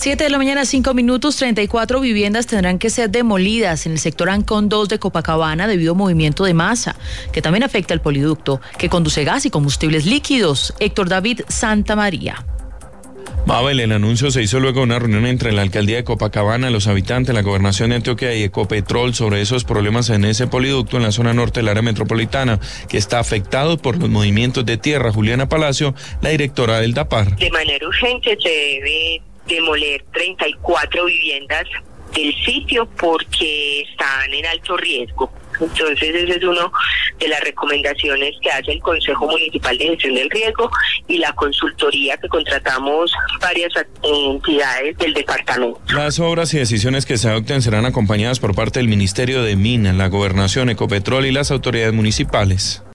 7 de la mañana, 5 minutos. 34 viviendas tendrán que ser demolidas en el sector Ancón 2 de Copacabana debido a movimiento de masa, que también afecta el poliducto que conduce gas y combustibles líquidos. Héctor David Santamaría. Mabel, el anuncio se hizo luego de una reunión entre la alcaldía de Copacabana, los habitantes, la gobernación de Antioquia y Ecopetrol sobre esos problemas en ese poliducto en la zona norte del área metropolitana, que está afectado por los movimientos de tierra. Juliana Palacio, la directora del DAPAR. De manera urgente se debe demoler 34 viviendas del sitio porque están en alto riesgo. Entonces esa es una de las recomendaciones que hace el Consejo Municipal de Gestión del Riesgo y la consultoría que contratamos varias entidades del departamento. Las obras y decisiones que se adopten serán acompañadas por parte del Ministerio de Minas, la Gobernación, Ecopetrol y las autoridades municipales.